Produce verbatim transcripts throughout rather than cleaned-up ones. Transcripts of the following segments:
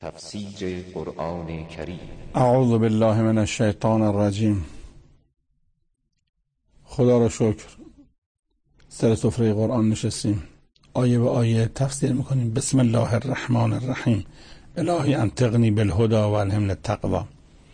تفسیر قرآن کریم. اعوذ بالله من الشیطان الرجیم. خدا را شکر سر سفره قرآن نشستیم، آیه به آیه تفسیر میکنیم. بسم الله الرحمن الرحیم. الهی انطقنی بالهدى و الهمنی التقوی.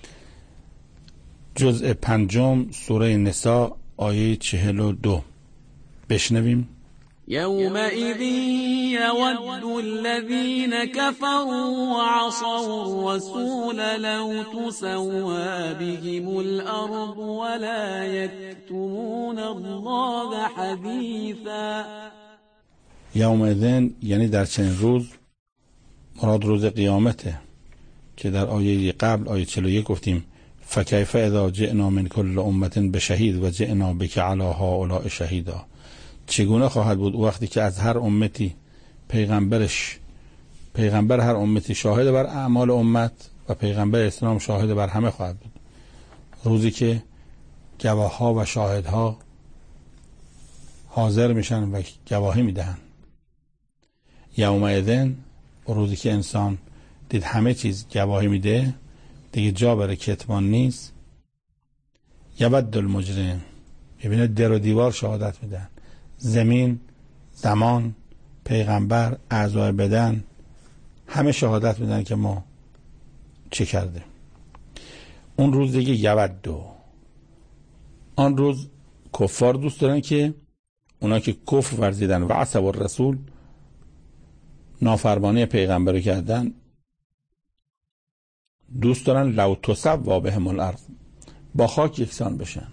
جزء پنجم سوره نساء آیه چهل و دو. بشنویم. يومئذ يود الذين كفروا وعصوا الرسول لو تسوى بهم الأرض ولا يكتمون الله حديثا. یومئذ یعنی در چنین روز، مراد روز قیامته که در آیه قبل آیه چهل و یک گفتیم فکیف اذا جئنا من کل امة بشهید و جئنا بک علی هؤلاء شهیدا. چگونه خواهد بود وقتی که از هر امتی پیغمبرش پیغمبر هر امتی شاهد بر اعمال امت و پیغمبر اسلام شاهد بر همه خواهد بود. روزی که گواه ها و شاهد ها حاضر میشن و گواهی میدهن. یومئذ، روزی که انسان دید همه چیز گواهی میده، دیگه جا برای کتمان نیست. یود المجرم، ببینه در و دیوار شهادت میدن، زمین، زمان، پیغمبر، اعضای بدن، همه شهادت میدن که ما چه کرده. اون روز دیگه یود دو، آن روز کفار دوست دارن که اونا که کفر ورزیدن و عصوا الرسول، نافرمانی پیغمبر رو کردن، دوست دارن لو تسوی بهم الارض، با خاک یکسان بشن.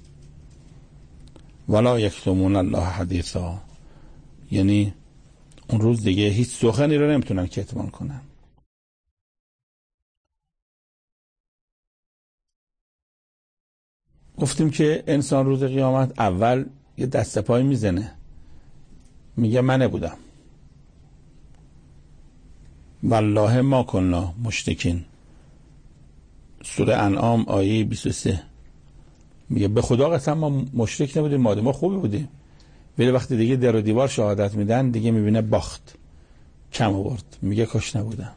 ولا یکتمون الله حدیثا، یعنی اون روز دیگه هیچ سخنی رو نمیتونن کتمان کنن. گفتیم که انسان روز قیامت اول یه دست پای میزنه، میگه من نبودم، والله ما کنا مشرکین. سوره انعام آیه بیست و سه میگه به خدا قسم ما مشرک نبودیم، ما ما خوبی بودیم. ولی وقتی دیگه در و دیوار شهادت میدن، دیگه میبینه باخت، کم آورد، میگه کاش نبودم.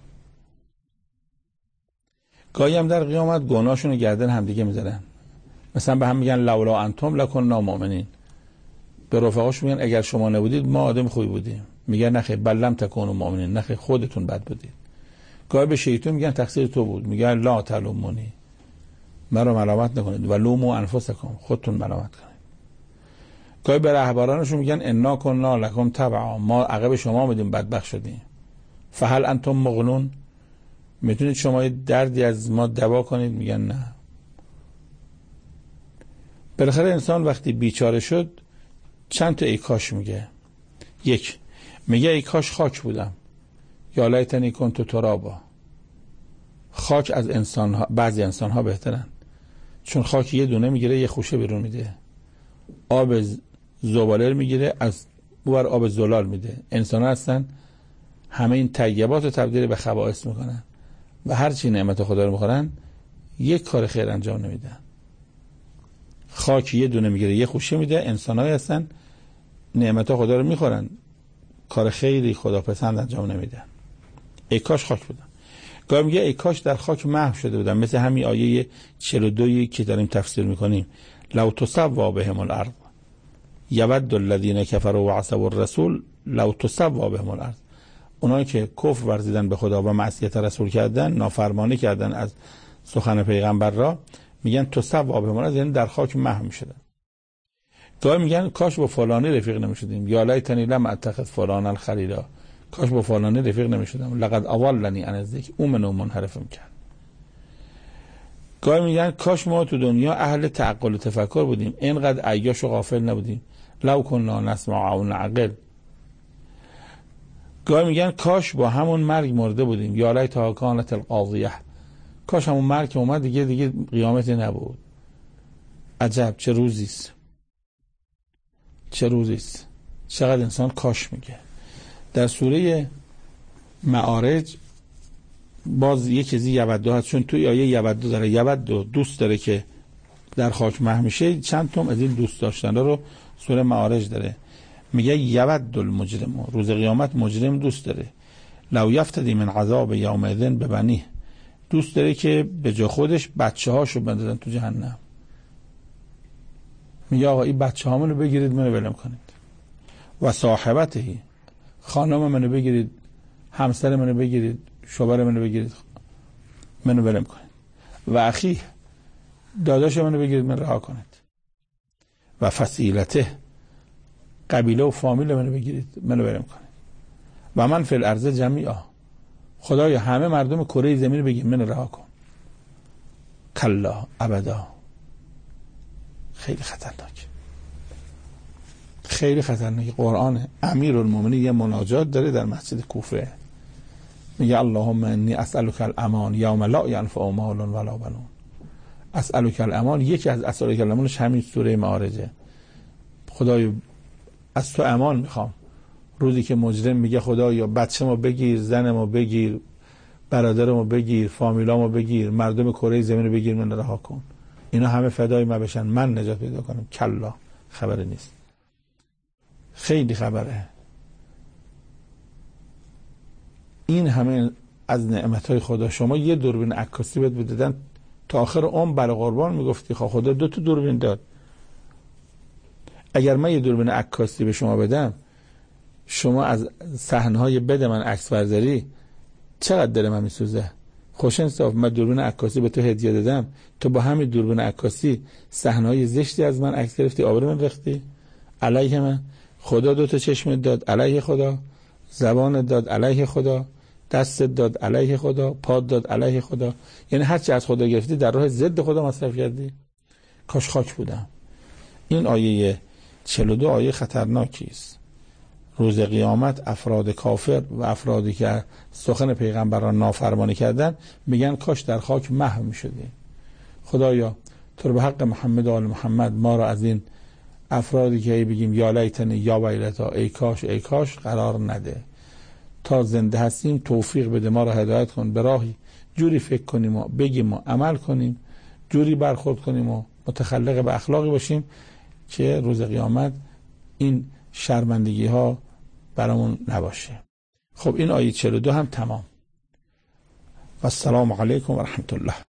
گاهی هم در قیامت گناهشون رو گردن هم دیگه میذارن، مثلا به هم میگن لولا انتم لکنا مؤمنین. به رفقاش میگن اگر شما نبودید ما آدم خوبی بودیم، میگن نخیر بل لم تکونوا مؤمنین، نخیر خودتون بد بودید. گاهی به شیطان میگن تقصیر تو بود، میگن لا تلومونی، مرا ملامت نکنید، و لومو انفسکم، خودتون ملامت کنید. گاهی به رهبرانشون میگن انا کنا لکم تبعا، ما عقب شما میدیم بدبخت شدیم. فهل انتم مغنون، میتونید شما دردی از ما دوا کنید؟ میگن نه. بالاخره انسان وقتی بیچاره شد چند تا ای کاش میگه. یک، میگه ای کاش خاک بودم، یا لیتنی کنت ترابا. خاک از انسان ها، بعضی انسان ها بهترن، چون خاک یه دونه میگیره یه خوشه بیرون میده، آب زباله میگیره از اون آب زلال میده. انسان ها هستن همه این طیبات رو تبدیل به خبائث میکنن و هر چی نعمت خدا رو میخورن یک کار خیر انجام نمیدن. خاک یه دونه میگیره یه خوشه میده. انسان های هستن نعمت خدا رو میخورن، کار خیری خدا پسند انجام نمیدن. ای کاش خاک بودم. گاهی میگه ای کاش در خاک محو شده بودم، مثل همین آیه چهل و دو که داریم تفسیر میکنیم لو تسوی بهم الارض یود الذین کفروا و عصوا الرسول لو تسوی بهم الارض. اونایی که کفر ورزیدن به خدا و معصیت رسول کردن، نافرمانی کردن از سخن پیغمبر را، میگن تسوی بهم الارض، یعنی در خاک محو میشدن. گاهی میگن کاش با فلانی رفیق نمیشدیم، یا لیتنی لم اتخذ فلانا خلیلا، کاش با فلانی رفیق نمیشدم، لقد اضلنی عن الذکر، او منو منحرفم کرد. گاهی میگن کاش ما تو دنیا اهل تعقل و تفکر بودیم، اینقدر عیاش و غافل نبودیم، لو کنا نسمع و نعقل. گاهی میگن کاش با همون مرگ مرده بودیم، یا لیتها کانت القاضیه، کاش همون مرگ که اومد دیگه دیگه قیامتی نبود. عجب چه روزیست، چه روزیست، چقدر انسان کاش میگه. در سوره معارج باز یک چیزی یودو هست، چون توی آیه یودو داره، یودو دوست داره که در خاک محو میشه. چند تا از این دوست داشتن رو سوره معارج داره. میگه یود المجرم، روز قیامت مجرم دوست داره لو یفتدی من عذاب یومئذ ببنیه، دوست داره که به جا خودش بچه هاشو بندازن تو جهنم. میگه آقا این بچه هامونو بگیرید منو ولم کنید. و صاحبتهی، خانم منو بگیرید، همسر منو بگیرید، شوهر منو بگیرید، منو ولم کنید. و اخی، داداش منو بگیرید من رها کنید. و فصیلته، قبیله و فامیل منو بگیرید منو ولم کنید. و من فی الارض جمیعا، خدایا همه مردم کره زمین بگید منو رها کن. کلا ابدا. خیلی خطرناک، خیلی خطرناک. قرآن امیرالمومنین یه مناجات داره در مسجد کوفه، میگه اللهم انی اسألک الامان یوم لا ینفع مال ولا بنون. اسألک الامان، یکی از اسألک الامانش همین سوره معارجه. خدایا از تو امان میخوام روزی که مجرم میگه خدایا بچه‌مو بگیر، زنمو بگیر، برادرمو بگیر، فامیلامو بگیر، مردم کره زمین رو بگیر من رها کن. اینا همه فدای ما بشن من نجات پیدا کنم. کلا، خبری نیست. خیلی خبره. این همه از نعمتهای خدا. شما یه دوربین عکاسی بهت بدادن تا آخر عمر برای قربان میگفتی خب خدا دو تا دوربین داد. اگر من یه دوربین عکاسی به شما بدم، شما از صحنه‌های بد من عکس برداری، چقدر دل من میسوزه. خوش انصاف، من دوربین عکاسی به تو هدیه دادم، تو با همین دوربین عکاسی صحنه‌های زشتی از من عکس گرفتی، آبرو من ریختی علیه من. خدا دو تا چشم داد علیه خدا، زبان داد علیه خدا، دست داد علیه خدا، پا داد علیه خدا. یعنی هر چی از خدا گرفتی در راه ضد خدا مصرف کردی. کاش خاک بودم. این آیه چهل و دو آیه خطرناکی است. روز قیامت افراد کافر و افرادی که سخن پیغمبران نافرمانی کردن میگن کاش در خاک محو میشدی. خدایا تو رو به حق محمد و آل محمد ما را از این افرادی که بگیم یا لیتنی یا ویلتا، ای کاش ای کاش، قرار نده. تا زنده هستیم توفیق بده، ما را هدایت کن به راهی جوری فکر کنیم و بگیم و عمل کنیم، جوری برخورد کنیم و متخلق به اخلاقی باشیم که روز قیامت این شرمندگی ها برامون نباشه. خب این آیه چهل و دو هم تمام. و السلام علیکم و رحمت الله.